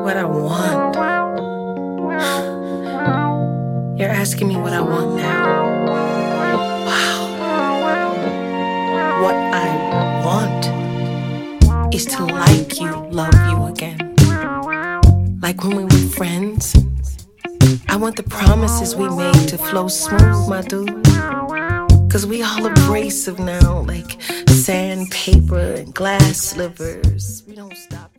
What I want. You're asking me what I want now. Wow. What I want is to like you, love you again. Like when we were friends. I want the promises we made to flow smooth, my dude. Cause we all abrasive now, like sandpaper and glass slivers. We don't stop.